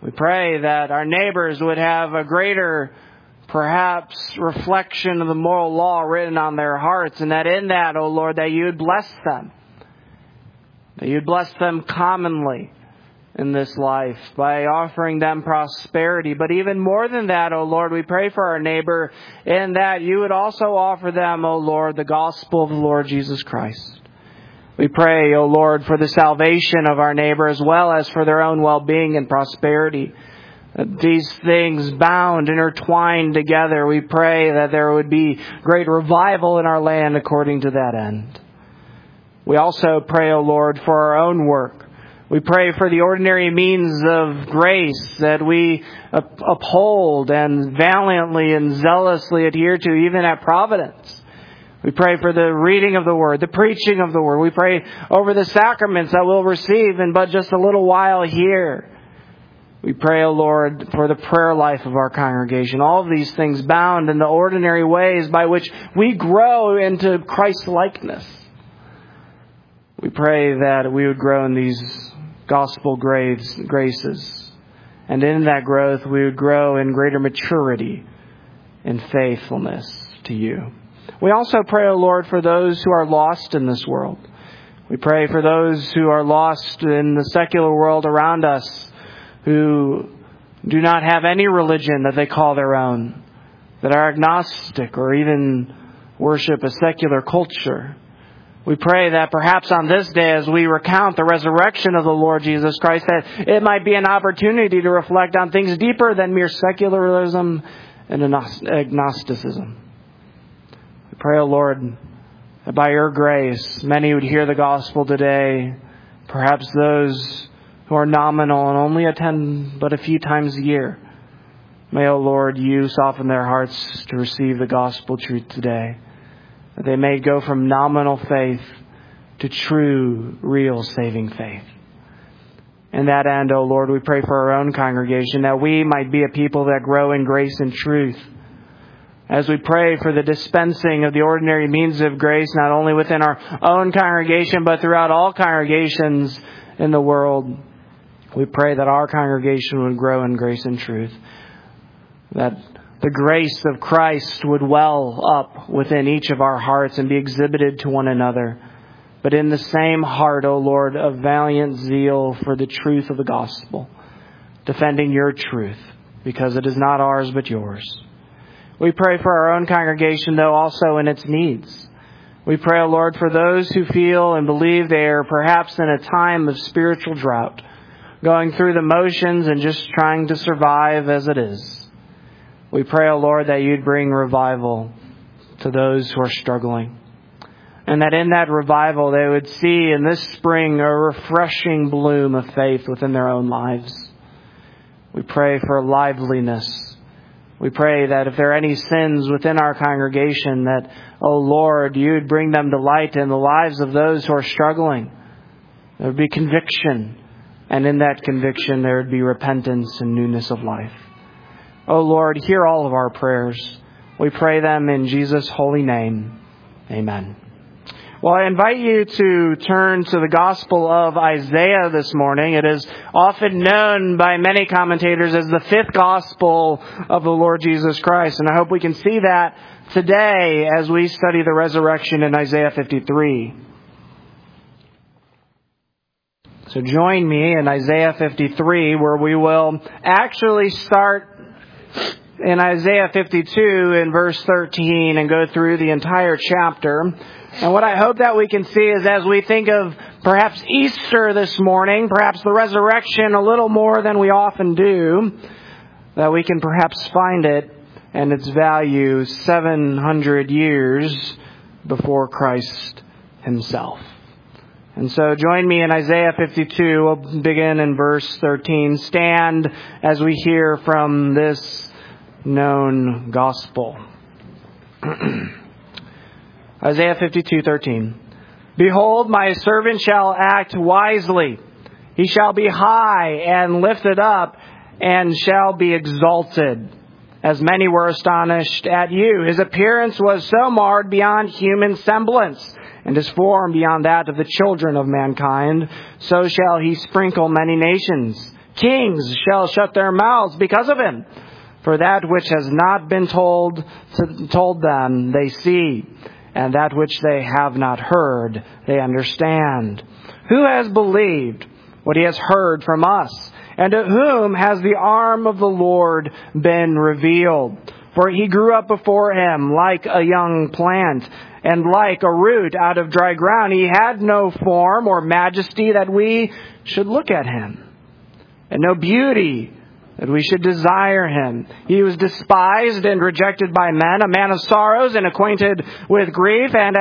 We pray that our neighbors would have a greater, perhaps, reflection of the moral law written on their hearts, and that in that, O Lord, that you would bless them. That you would bless them commonly in this life by offering them prosperity. But even more than that, O Lord, we pray for our neighbor in that you would also offer them, O Lord, the gospel of the Lord Jesus Christ. We pray, O Lord, for the salvation of our neighbor as well as for their own well-being and prosperity. These things bound, intertwined together, we pray that there would be great revival in our land according to that end. We also pray, O Lord, for our own work. We pray for the ordinary means of grace that we uphold and valiantly and zealously adhere to, even at Providence. We pray for the reading of the Word, the preaching of the Word. We pray over the sacraments that we'll receive in but just a little while here. We pray, O Lord, for the prayer life of our congregation. All of these things bound in the ordinary ways by which we grow into Christ-likeness. We pray that we would grow in these gospel graces. And in that growth, we would grow in greater maturity and faithfulness to you. We also pray, O Lord, for those who are lost in this world. We pray for those who are lost in the secular world around us, who do not have any religion that they call their own, that are agnostic or even worship a secular culture. We pray that perhaps on this day, as we recount the resurrection of the Lord Jesus Christ, that it might be an opportunity to reflect on things deeper than mere secularism and agnosticism. We pray, O Lord, that by your grace, many would hear the gospel today, perhaps those who are nominal and only attend but a few times a year. May, O Lord, you soften their hearts to receive the gospel truth today, that they may go from nominal faith to true, real saving faith. In that end, O Lord, we pray for our own congregation, that we might be a people that grow in grace and truth. As we pray for the dispensing of the ordinary means of grace, not only within our own congregation, but throughout all congregations in the world, we pray that our congregation would grow in grace and truth, that the grace of Christ would well up within each of our hearts and be exhibited to one another. But in the same heart, O Lord, of valiant zeal for the truth of the gospel, defending your truth, because it is not ours but yours. We pray for our own congregation, though, also in its needs. We pray, O Lord, for those who feel and believe they are perhaps in a time of spiritual drought, going through the motions and just trying to survive as it is. We pray, O Lord, that you'd bring revival to those who are struggling. And that in that revival they would see in this spring a refreshing bloom of faith within their own lives. We pray for liveliness. We pray that if there are any sins within our congregation, that, O Lord, you'd bring them to light in the lives of those who are struggling. There would be conviction. And in that conviction there would be repentance and newness of life. O Lord, hear all of our prayers. We pray them in Jesus' holy name. Amen. Well, I invite you to turn to the Gospel of Isaiah this morning. It is often known by many commentators as the fifth Gospel of the Lord Jesus Christ. And I hope we can see that today as we study the resurrection in Isaiah 53. So join me in Isaiah 53, where we will actually start in Isaiah 52 in verse 13 and go through the entire chapter. And what I hope that we can see is, as we think of perhaps Easter this morning, perhaps the resurrection a little more than we often do, that we can perhaps find it and its value 700 years before Christ himself. And so join me in Isaiah 52. We'll begin in verse 13. Stand as we hear from this known gospel. Isaiah 52:13. Behold, my servant shall act wisely. He shall be high and lifted up and shall be exalted. As many were astonished at you. His appearance was so marred beyond human semblance, and his form beyond that of the children of mankind. So shall he sprinkle many nations. Kings shall shut their mouths because of him. For that which has not been told them they see, and that which they have not heard they understand. Who has believed what he has heard from us? And to whom has the arm of the Lord been revealed? For he grew up before him like a young plant, and like a root out of dry ground. He had no form or majesty that we should look at him, and no beauty that we should desire him. He was despised and rejected by men, a man of sorrows and acquainted with grief, and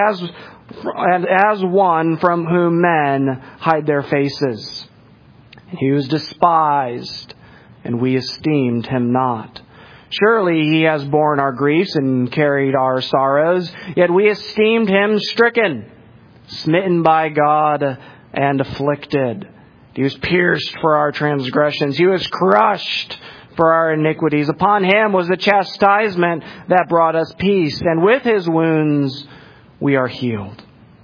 as one from whom men hide their faces. He was despised, and we esteemed him not. Surely he has borne our griefs and carried our sorrows, yet we esteemed him stricken, smitten by God, and afflicted. He was pierced for our transgressions. He was crushed for our iniquities. Upon him was the chastisement that brought us peace, and with his wounds we are healed.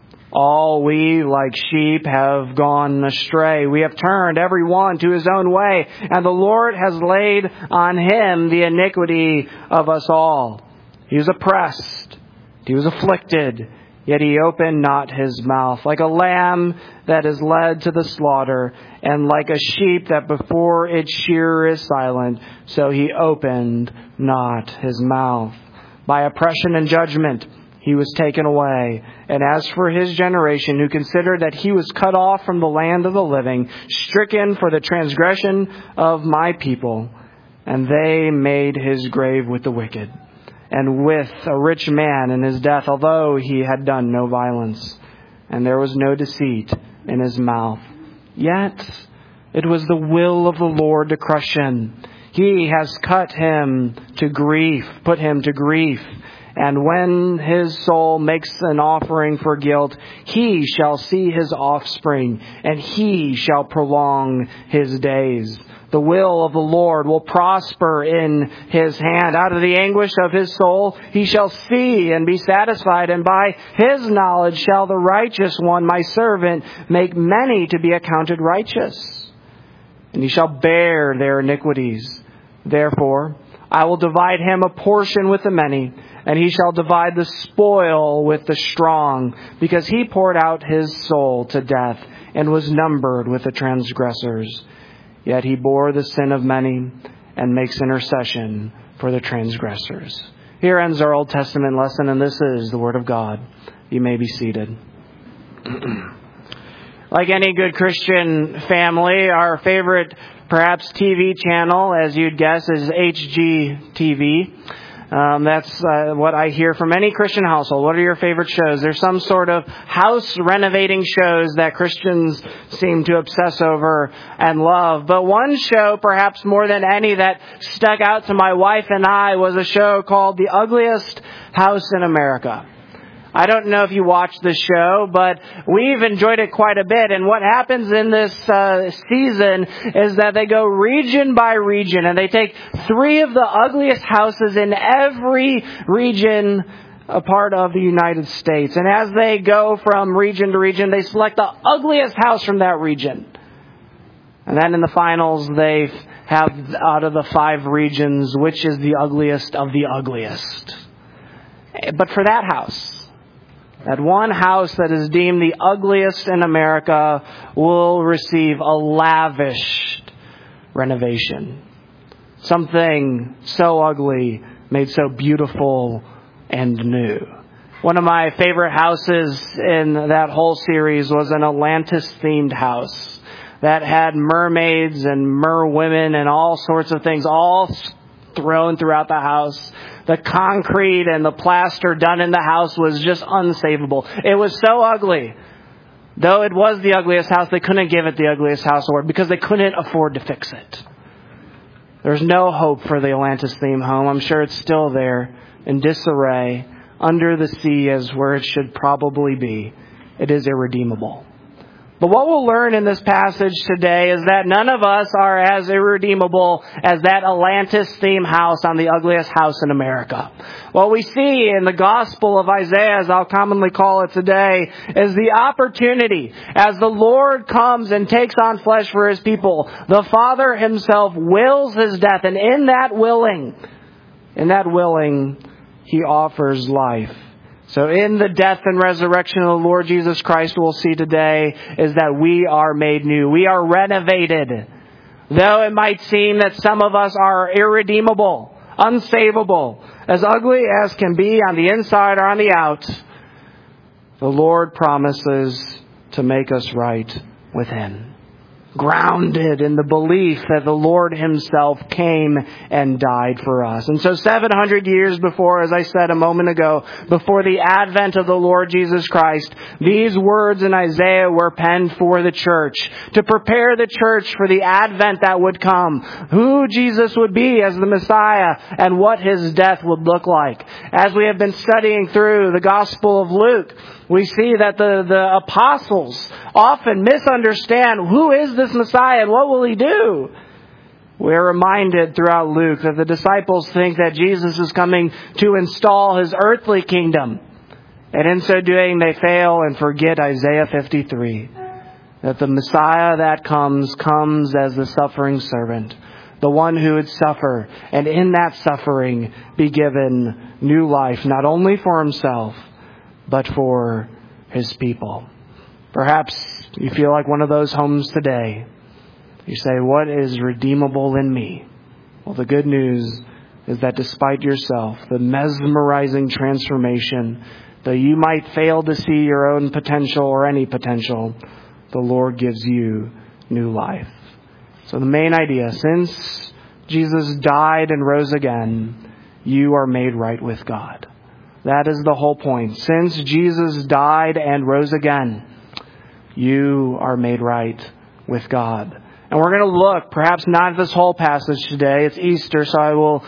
All we, like sheep, have gone astray. We have turned every one to his own way, and the Lord has laid on him the iniquity of us all. He was oppressed, he was afflicted, yet he opened not his mouth. Like a lamb that is led to the slaughter, and like a sheep that before its shearer is silent, so he opened not his mouth. By oppression and judgment he was taken away. And as for his generation, who considered that he was cut off from the land of the living, stricken for the transgression of my people, and they made his grave with the wicked, and with a rich man in his death, although he had done no violence, and there was no deceit in his mouth. Yet it was the will of the Lord to crush him. He has cut him to grief, put him to grief. And when his soul makes an offering for guilt, he shall see his offspring, and he shall prolong his days. The will of the Lord will prosper in his hand. Out of the anguish of his soul he shall see and be satisfied, and by his knowledge shall the righteous one, my servant, make many to be accounted righteous. And he shall bear their iniquities. Therefore I will divide him a portion with the many, and he shall divide the spoil with the strong, because he poured out his soul to death and was numbered with the transgressors. Yet he bore the sin of many and makes intercession for the transgressors. Here ends our Old Testament lesson, and this is the Word of God. You may be seated. Like any good Christian family, our favorite perhaps TV channel, as you'd guess, is HGTV. That's what I hear from any Christian household. What are your favorite shows? There's some sort of house renovating shows that Christians seem to obsess over and love. But one show, perhaps more than any, that stuck out to my wife and I was a show called The Ugliest House in America. I don't know if you watched the show, but we've enjoyed it quite a bit. And what happens in this season is that they go region by region, and they take 3 of the ugliest houses in every region, a part of the United States. And as they go from region to region, they select the ugliest house from that region. And then in the finals, they have, out of the 5 regions, which is the ugliest of the ugliest. But for that house, that one house that is deemed the ugliest in America will receive a lavish renovation. Something so ugly made so beautiful and new. One of my favorite houses in that whole series was an Atlantis-themed house that had mermaids and merwomen and all sorts of things all thrown throughout the house. The concrete and the plaster done in the house was just unsavable. It was so ugly. Though it was the ugliest house, they couldn't give it the ugliest house award because they couldn't afford to fix it. There's no hope for the Atlantis theme home. I'm sure it's still there in disarray under the sea as where it should probably be. It is irredeemable. But what we'll learn in this passage today is that none of us are as irredeemable as that Atlantis theme house on the ugliest house in America. What we see in the Gospel of Isaiah, as I'll commonly call it today, is the opportunity as the Lord comes and takes on flesh for His people. The Father Himself wills His death, and in that willing, He offers life. So in the death and resurrection of the Lord Jesus Christ, we'll see today is that we are made new. We are renovated. Though it might seem that some of us are irredeemable, unsavable, as ugly as can be on the inside or on the out, the Lord promises to make us right within. Grounded in the belief that the Lord Himself came and died for us. And so 700 years before, as I said a moment ago, before the advent of the Lord Jesus Christ, these words in Isaiah were penned for the church, to prepare the church for the advent that would come, who Jesus would be as the Messiah, and what His death would look like. As we have been studying through the Gospel of Luke, we see that the apostles often misunderstand who is this Messiah and what will He do. We're reminded throughout Luke that the disciples think that Jesus is coming to install His earthly kingdom. And in so doing, they fail and forget Isaiah 53. That the Messiah that comes as the suffering servant. The one who would suffer, and in that suffering be given new life, not only for Himself, but for His people. Perhaps you feel like one of those homes today. You say, what is redeemable in me? Well, the good news is that despite yourself, the mesmerizing transformation, though you might fail to see your own potential or any potential, the Lord gives you new life. So the main idea, since Jesus died and rose again, you are made right with God. That is the whole point. Since Jesus died and rose again, you are made right with God. And we're going to look, perhaps not at this whole passage today. It's Easter, so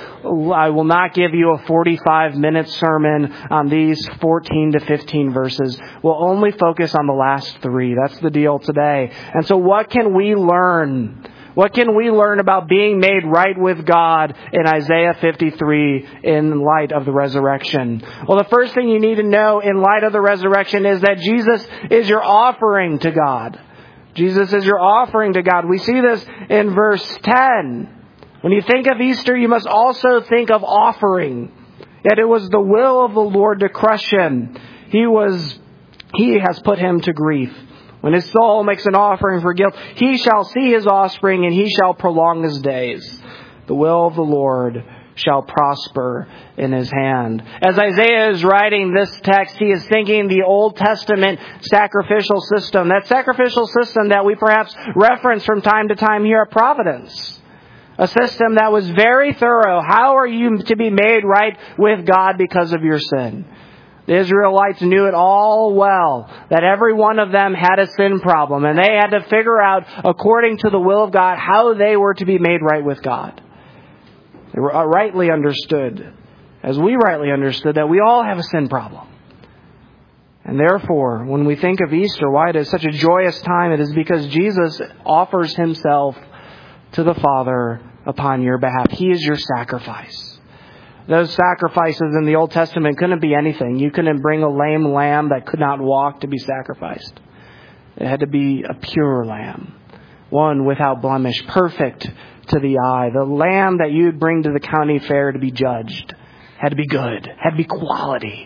I will not give you a 45-minute sermon on these 14 to 15 verses. We'll only focus on the last 3. That's the deal today. And so what can we learn? What can we learn about being made right with God in Isaiah 53 in light of the resurrection? Well, the first thing you need to know in light of the resurrection is that Jesus is your offering to God. Jesus is your offering to God. We see this in verse 10. When you think of Easter, you must also think of offering. Yet it was the will of the Lord to crush Him. He has put Him to grief. When His soul makes an offering for guilt, He shall see His offspring, and He shall prolong His days. The will of the Lord shall prosper in His hand. As Isaiah is writing this text, he is thinking the Old Testament sacrificial system, that sacrificial system that we perhaps reference from time to time here at Providence. A system that was very thorough. How are you to be made right with God because of your sin? The Israelites knew it all well, that every one of them had a sin problem, and they had to figure out, according to the will of God, how they were to be made right with God. They were rightly understood, as we rightly understood, that we all have a sin problem. And therefore, when we think of Easter, why it is such a joyous time, it is because Jesus offers Himself to the Father upon your behalf. He is your sacrifice. Those sacrifices in the Old Testament couldn't be anything. You couldn't bring a lame lamb that could not walk to be sacrificed. It had to be a pure lamb, one without blemish, perfect to the eye. The lamb that you'd bring to the county fair to be judged had to be good, had to be quality.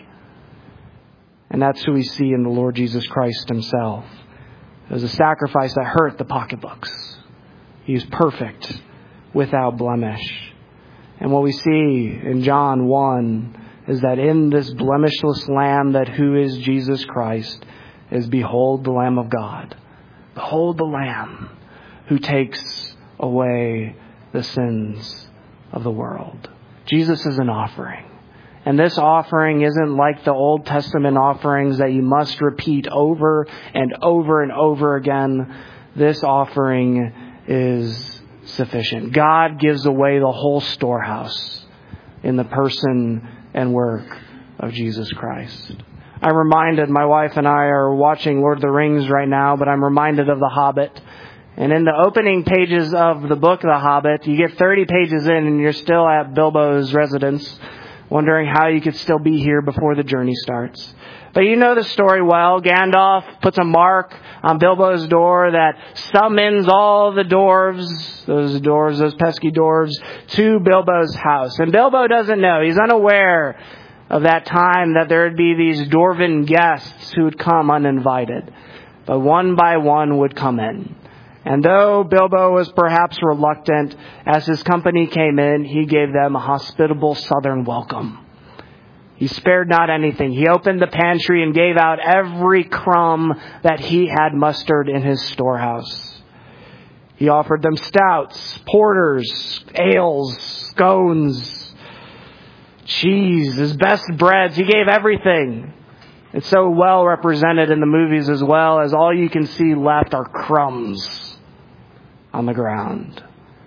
And that's who we see in the Lord Jesus Christ Himself. It was a sacrifice that hurt the pocketbooks. He was perfect, without blemish. And what we see in John 1 is that in this blemishless Lamb, that who is Jesus Christ, is behold the Lamb of God. Behold the Lamb who takes away the sins of the world. Jesus is an offering. And this offering isn't like the Old Testament offerings that you must repeat over and over and over again. This offering is sufficient. God gives away the whole storehouse in the person and work of Jesus Christ. I'm reminded, my wife and I are watching Lord of the Rings right now, but I'm reminded of The Hobbit. And in the opening pages of the book The Hobbit, you get 30 pages in and you're still at Bilbo's residence, wondering how you could still be here before the journey starts. But you know the story well. Gandalf puts a mark on Bilbo's door that summons all the dwarves, those pesky dwarves, to Bilbo's house. And Bilbo doesn't know. He's unaware of that time that there would be these dwarven guests who would come uninvited. But one by one would come in. And though Bilbo was perhaps reluctant, as his company came in, he gave them a hospitable southern welcome. He spared not anything. He opened the pantry and gave out every crumb that he had mustered in his storehouse. He offered them stouts, porters, ales, scones, cheese, his best breads. He gave everything. It's so well represented in the movies as well, as all you can see left are crumbs on the ground.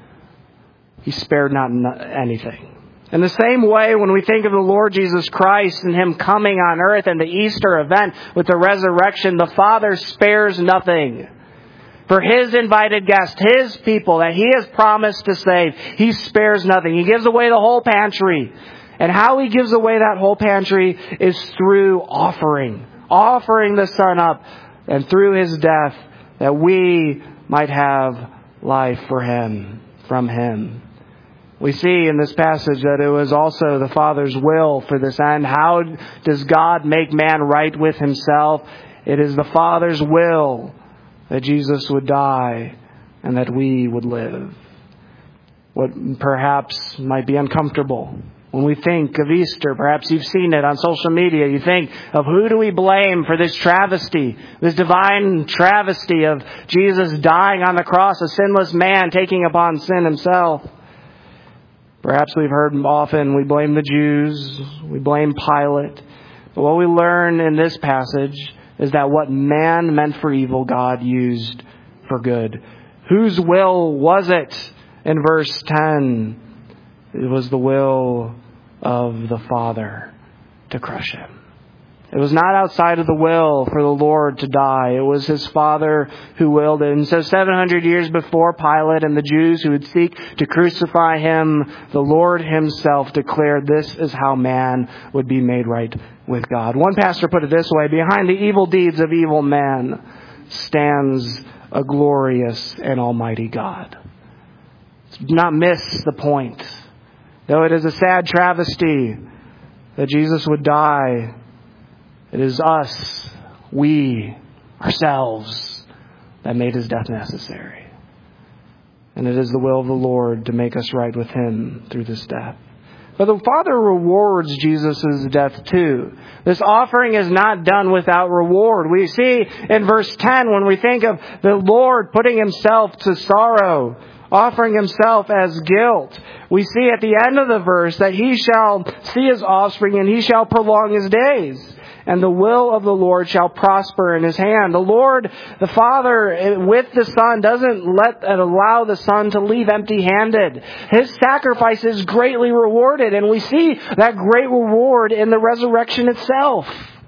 He spared not anything. In the same way, when we think of the Lord Jesus Christ and Him coming on earth and the Easter event with the resurrection, the Father spares nothing. For His invited guests, His people that He has promised to save, He spares nothing. He gives away the whole pantry. And how He gives away that whole pantry is through offering the Son up, and through His death, that we might have life from Him. We see in this passage that it was also the Father's will for this end. How does God make man right with Himself? It is the Father's will that Jesus would die and that we would live. What perhaps might be uncomfortable when we think of Easter, perhaps you've seen it on social media, you think of who do we blame for this travesty, this divine travesty of Jesus dying on the cross, a sinless man taking upon sin Himself. Perhaps we've heard often we blame the Jews, we blame Pilate. But what we learn in this passage is that what man meant for evil, God used for good. Whose will was it in verse 10? It was the will of the Father to crush Him. It was not outside of the will for the Lord to die. It was His Father who willed it. And so 700 years before Pilate and the Jews who would seek to crucify Him, the Lord Himself declared this is how man would be made right with God. One pastor put it this way: behind the evil deeds of evil man stands a glorious and almighty God. Do not miss the point. Though it is a sad travesty that Jesus would die, it is us, we, ourselves, that made His death necessary. And it is the will of the Lord to make us right with Him through this death. But the Father rewards Jesus' death too. This offering is not done without reward. We see in verse 10, when we think of the Lord putting Himself to sorrow, offering Himself as guilt, we see at the end of the verse that He shall see His offspring and He shall prolong His days. And the will of the Lord shall prosper in His hand. The Lord, the Father, with the Son, doesn't allow the Son to leave empty-handed. His sacrifice is greatly rewarded, and we see that great reward in the resurrection itself.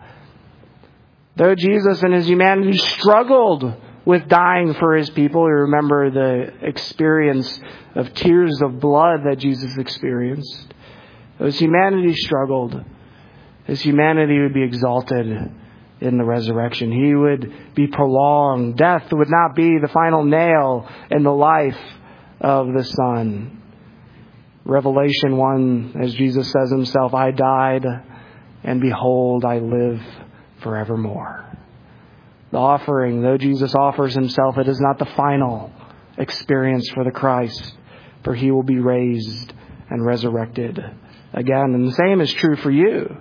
Though Jesus in His humanity struggled with dying for His people, you remember the experience of tears of blood that Jesus experienced. Though His humanity struggled, His humanity would be exalted in the resurrection. He would be prolonged. Death would not be the final nail in the life of the Son. Revelation 1, as Jesus says Himself, I died, and behold, I live forevermore. The offering, though Jesus offers Himself, it is not the final experience for the Christ, for He will be raised and resurrected again. And the same is true for you.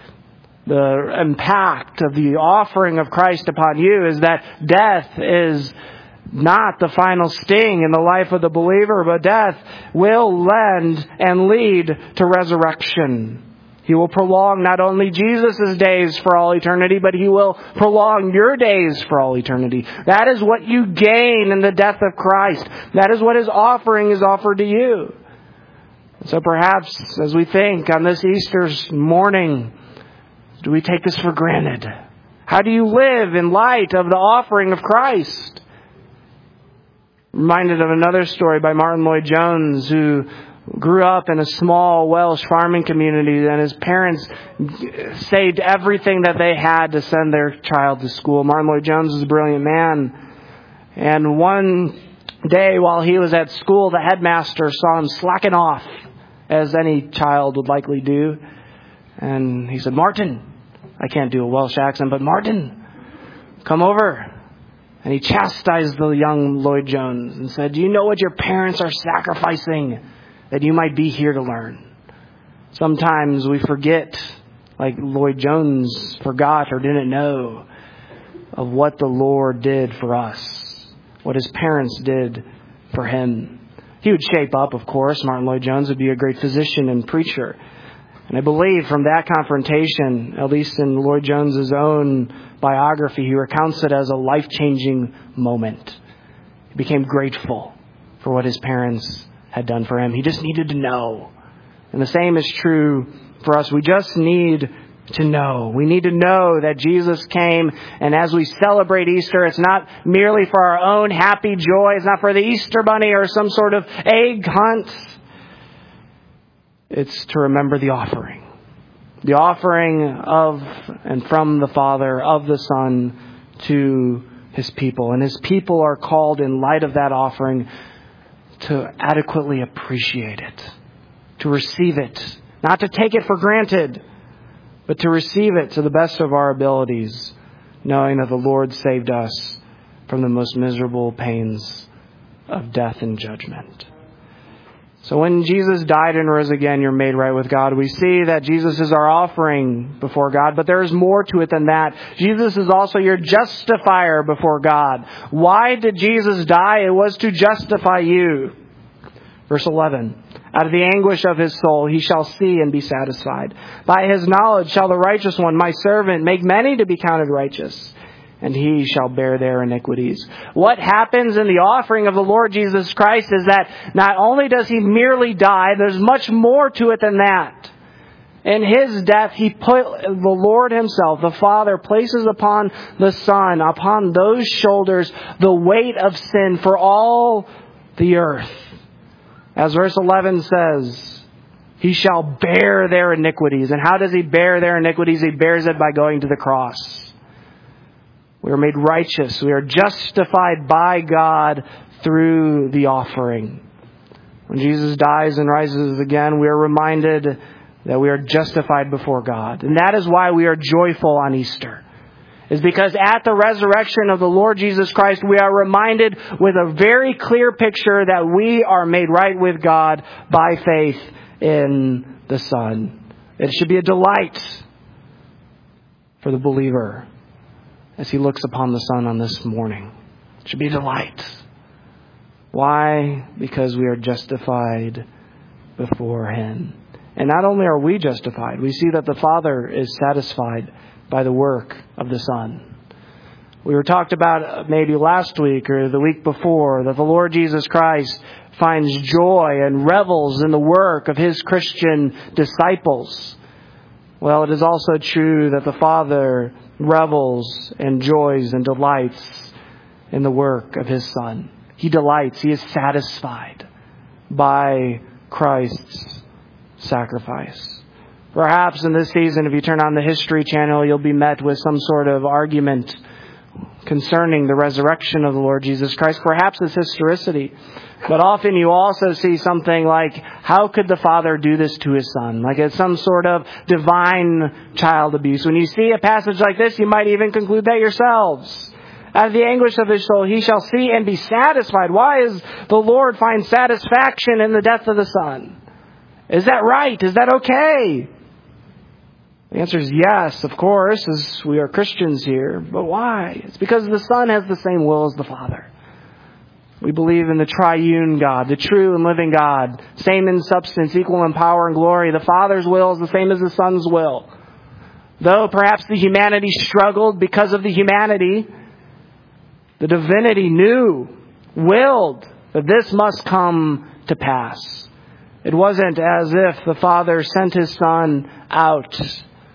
The impact of the offering of Christ upon you is that death is not the final sting in the life of the believer, but death will lend and lead to resurrection. He will prolong not only Jesus' days for all eternity, but He will prolong your days for all eternity. That is what you gain in the death of Christ. That is what His offering is offered to you. So perhaps as we think on this Easter morning, Do we take this for granted? How do you live in light of the offering of Christ? Reminded of another story by Martin Lloyd-Jones, who grew up in a small Welsh farming community, and his parents saved everything that they had to send their child to school. Martin Lloyd-Jones was a brilliant man. And one day while he was at school, the headmaster saw him slacking off, as any child would likely do. And he said, "Martin," I can't do a Welsh accent, but "Martin, come over." And he chastised the young Lloyd-Jones and said, "Do you know what your parents are sacrificing that you might be here to learn?" Sometimes we forget, like Lloyd-Jones forgot or didn't know, of what the Lord did for us, what his parents did for him. He would shape up, of course. Martin Lloyd-Jones would be a great physician and preacher. And I believe from that confrontation, at least in Lloyd-Jones's own biography, he recounts it as a life-changing moment. He became grateful for what his parents had done for him. He just needed to know. And the same is true for us. We just need to know. We need to know that Jesus came, and as we celebrate Easter, it's not merely for our own happy joy. It's not for the Easter bunny or some sort of egg hunt. It's to remember the offering. The offering of and from the Father, of the Son, to his people. And his people are called in light of that offering to adequately appreciate it, to receive it, not to take it for granted, but to receive it to the best of our abilities, knowing that the Lord saved us from the most miserable pains of death and judgment. So when Jesus died and rose again, you're made right with God. We see that Jesus is our offering before God, but there is more to it than that. Jesus is also your justifier before God. Why did Jesus die? It was to justify you. Verse 11. Out of the anguish of his soul he shall see and be satisfied. By his knowledge shall the righteous one, my servant, make many to be counted righteous, and he shall bear their iniquities. What happens in the offering of the Lord Jesus Christ is that not only does he merely die, there's much more to it than that. In his death, he put the Lord himself, the Father, places upon the Son, upon those shoulders, the weight of sin for all the earth. As verse 11 says, he shall bear their iniquities. And how does he bear their iniquities? He bears it by going to the cross. We are made righteous. We are justified by God through the offering. When Jesus dies and rises again, we are reminded that we are justified before God. And that is why we are joyful on Easter. Is because at the resurrection of the Lord Jesus Christ, we are reminded with a very clear picture that we are made right with God by faith in the Son. It should be a delight for the believer as he looks upon the Son on this morning. It should be a delight. Why? Because we are justified before him. And not only are we justified, we see that the Father is satisfied by the work of the Son. We were talked about maybe last week or the week before that the Lord Jesus Christ finds joy and revels in the work of his Christian disciples. Well, it is also true that the Father revels and joys and delights in the work of his Son. He delights, he is satisfied by Christ's sacrifice. Perhaps in this season, if you turn on the History Channel, you'll be met with some sort of argument concerning the resurrection of the Lord Jesus Christ. Perhaps it's historicity. But often you also see something like, how could the Father do this to his Son? Like it's some sort of divine child abuse. When you see a passage like this, you might even conclude that yourselves. Out of the anguish of his soul, he shall see and be satisfied. Why is the Lord find satisfaction in the death of the Son? Is that right? Is that okay? The answer is yes, of course, as we are Christians here. But why? It's because the Son has the same will as the Father. We believe in the triune God, the true and living God, same in substance, equal in power and glory. The Father's will is the same as the Son's will. Though perhaps the humanity struggled because of the humanity, the divinity knew, willed that this must come to pass. It wasn't as if the Father sent his Son out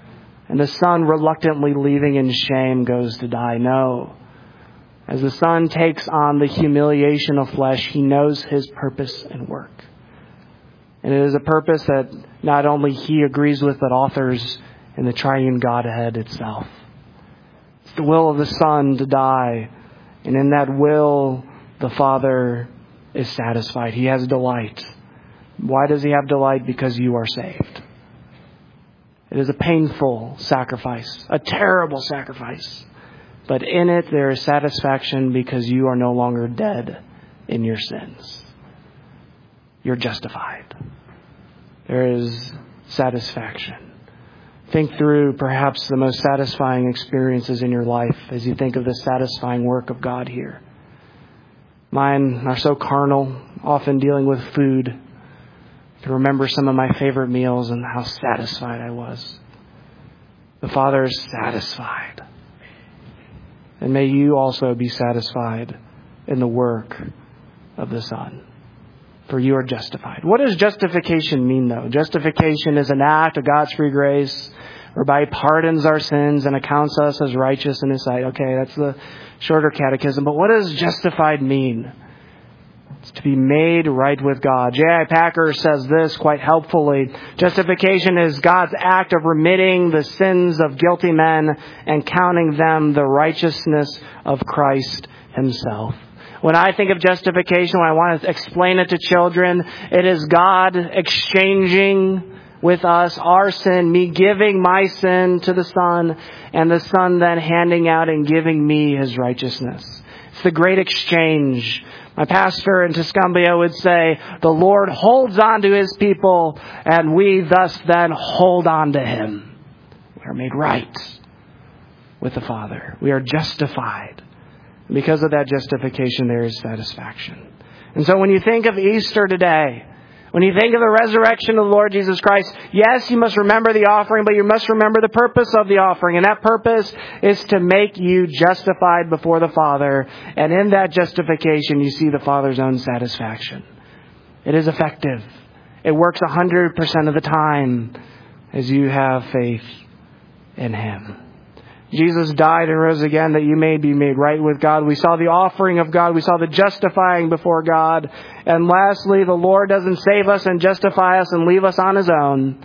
and the Son reluctantly leaving in shame goes to die. No. As the Son takes on the humiliation of flesh, he knows his purpose and work. And it is a purpose that not only he agrees with, but authors in the triune Godhead itself. It's the will of the Son to die. And in that will, the Father is satisfied. He has delight. Why does he have delight? Because you are saved. It is a painful sacrifice, a terrible sacrifice. But in it there is satisfaction because you are no longer dead in your sins. You're justified. There is satisfaction. Think through perhaps the most satisfying experiences in your life as you think of the satisfying work of God here. Mine are so carnal, often dealing with food. I can remember some of my favorite meals and how satisfied I was. The Father is satisfied. And may you also be satisfied in the work of the Son. For you are justified. What does justification mean, though? Justification is an act of God's free grace whereby he pardons our sins and accounts us as righteous in his sight. Okay, that's the shorter catechism. But what does justified mean? It's to be made right with God. J.I. Packer says this quite helpfully. Justification is God's act of remitting the sins of guilty men and counting them the righteousness of Christ himself. When I think of justification, when I want to explain it to children, it is God exchanging with us our sin, me giving my sin to the Son, and the Son then handing out and giving me his righteousness. It's the great exchange. My pastor in Tuscumbia would say, the Lord holds on to his people, and we thus then hold on to him. We are made right with the Father. We are justified. Because of that justification, there is satisfaction. And so when you think of Easter today, when you think of the resurrection of the Lord Jesus Christ, yes, you must remember the offering, but you must remember the purpose of the offering. And that purpose is to make you justified before the Father. And in that justification, you see the Father's own satisfaction. It is effective. It works 100% of the time as you have faith in him. Jesus died and rose again that you may be made right with God. We saw the offering of God. We saw the justifying before God. And lastly, the Lord doesn't save us and justify us and leave us on his own.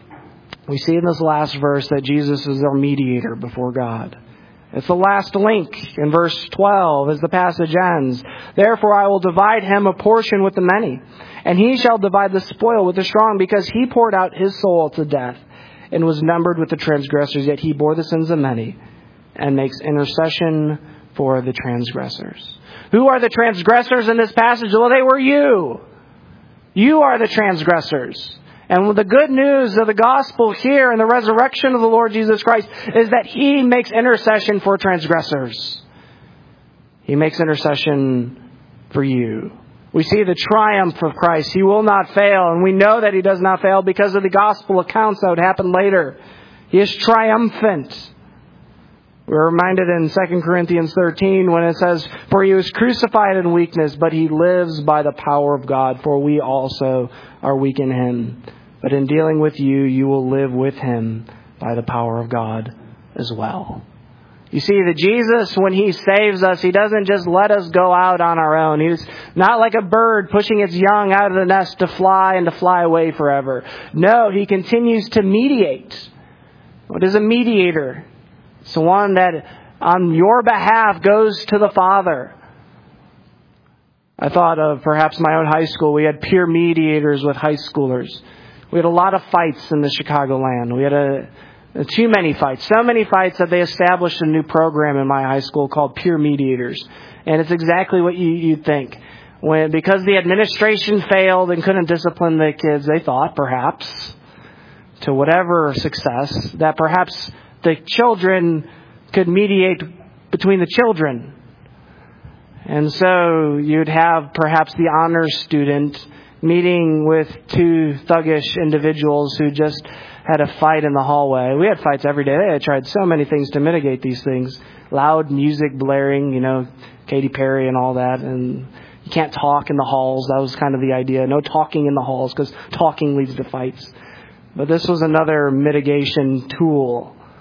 We see in this last verse that Jesus is our mediator before God. It's the last link in verse 12 as the passage ends. Therefore I will divide him a portion with the many, and he shall divide the spoil with the strong, because he poured out his soul to death and was numbered with the transgressors, yet he bore the sins of many and makes intercession for the transgressors. Who are the transgressors in this passage? Well, they were you. You are the transgressors. And the good news of the gospel here and the resurrection of the Lord Jesus Christ is that he makes intercession for transgressors. He makes intercession for you. We see the triumph of Christ. He will not fail. And we know that he does not fail because of the gospel accounts that would happen later. He is triumphant. We're reminded in 2 Corinthians 13 when it says, for he was crucified in weakness, but he lives by the power of God, for we also are weak in him. But in dealing with you, you will live with him by the power of God as well. You see that Jesus, when he saves us, he doesn't just let us go out on our own. He's not like a bird pushing its young out of the nest to fly and to fly away forever. No, he continues to mediate. What is a mediator? It's the one that on your behalf goes to the Father. I thought of perhaps my own high school. We had peer mediators with high schoolers. We had a lot of fights in the Chicagoland. We had too many fights. So many fights that they established a new program in my high school called Peer Mediators. And it's exactly what you'd think. Because the administration failed and couldn't discipline the kids, they thought perhaps, to whatever success, that perhaps the children could mediate between the children. And so you'd have perhaps the honors student meeting with two thuggish individuals who just had a fight in the hallway. We had fights every day. They had tried so many things to mitigate these things. Loud music blaring, Katy Perry and all that. And you can't talk in the halls. That was kind of the idea. No talking in the halls because talking leads to fights. But this was another mitigation tool.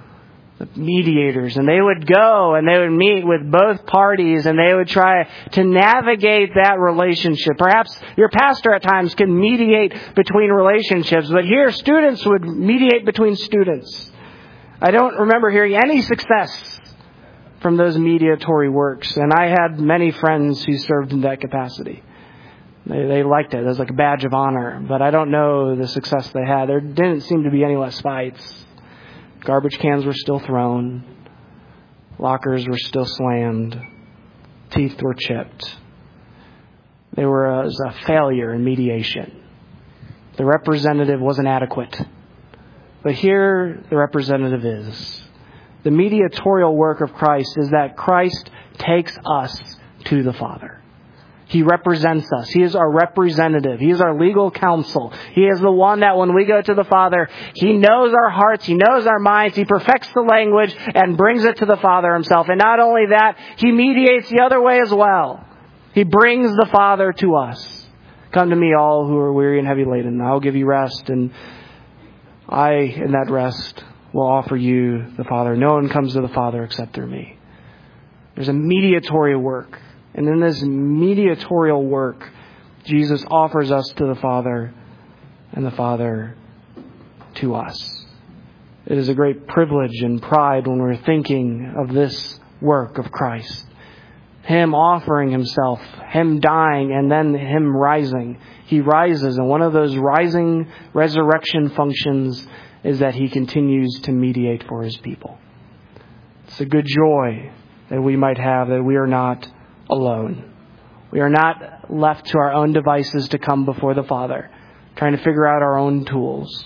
the mediators, and they would go and they would meet with both parties and they would try to navigate that relationship. Perhaps your pastor at times can mediate between relationships, but here students would mediate between students. I don't remember hearing any success from those mediatory works, and I had many friends who served in that capacity. They liked it. It was like a badge of honor, but I don't know the success they had. There didn't seem to be any less fights. Garbage cans were still thrown. Lockers were still slammed. Teeth were chipped. There was a failure in mediation. The representative wasn't adequate. But here the representative is. The mediatorial work of Christ is that Christ takes us to the Father. He represents us. He is our representative. He is our legal counsel. He is the one that when we go to the Father, He knows our hearts. He knows our minds. He perfects the language and brings it to the Father Himself. And not only that, He mediates the other way as well. He brings the Father to us. Come to me, all who are weary and heavy laden. I will give you rest. And I, in that rest, will offer you the Father. No one comes to the Father except through me. There's a mediatory work. And in this mediatorial work, Jesus offers us to the Father and the Father to us. It is a great privilege and pride when we're thinking of this work of Christ. Him offering Himself, Him dying, and then Him rising. He rises, and one of those rising resurrection functions is that He continues to mediate for His people. It's a good joy that we might have, that we are not alone. We are not left to our own devices to come before the Father, trying to figure out our own tools.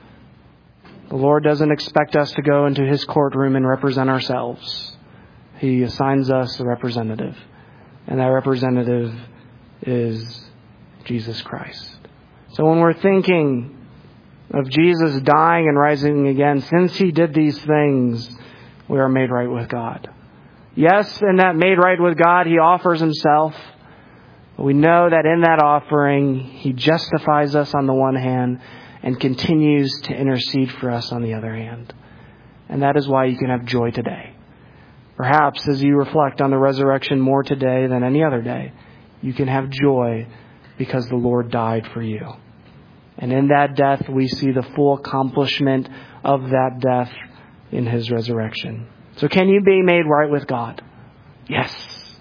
The Lord doesn't expect us to go into His courtroom and represent ourselves. He assigns us a representative, and that representative is Jesus Christ. So when we're thinking of Jesus dying and rising again, since He did these things, we are made right with God. Yes, in that made right with God, He offers Himself. But we know that in that offering, He justifies us on the one hand and continues to intercede for us on the other hand. And that is why you can have joy today. Perhaps as you reflect on the resurrection more today than any other day, you can have joy because the Lord died for you. And in that death, we see the full accomplishment of that death in His resurrection. So can you be made right with God? Yes.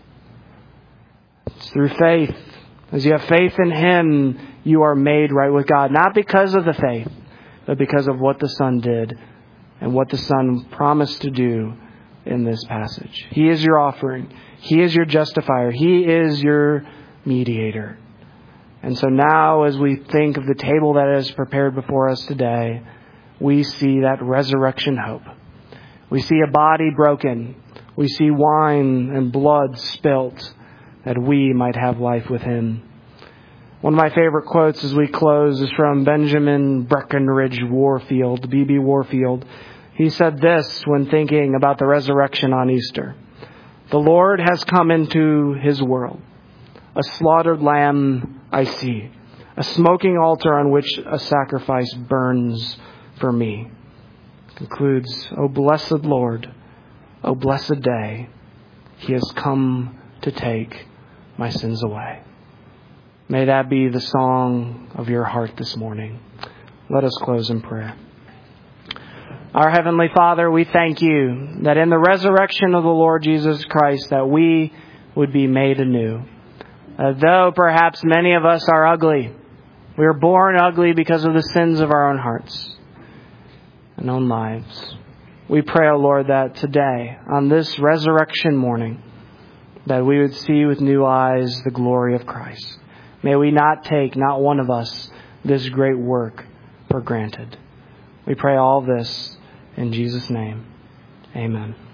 It's through faith. As you have faith in Him, you are made right with God. Not because of the faith, but because of what the Son did and what the Son promised to do in this passage. He is your offering. He is your justifier. He is your mediator. And so now as we think of the table that is prepared before us today, we see that resurrection hope. We see a body broken. We see wine and blood spilt that we might have life with Him. One of my favorite quotes as we close is from Benjamin Breckinridge Warfield, B.B. Warfield. He said this when thinking about the resurrection on Easter. The Lord has come into His world. A slaughtered lamb I see. A smoking altar on which a sacrifice burns for me. Concludes, O blessed Lord, O blessed day, He has come to take my sins away. May that be the song of your heart this morning. Let us close in prayer. Our Heavenly Father, we thank You that in the resurrection of the Lord Jesus Christ that we would be made anew. Though perhaps many of us are ugly, we are born ugly because of the sins of our own hearts and own lives. We pray, O Lord, that today, on this resurrection morning, that we would see with new eyes the glory of Christ. May we not take, not one of us, this great work for granted. We pray all this in Jesus' name. Amen.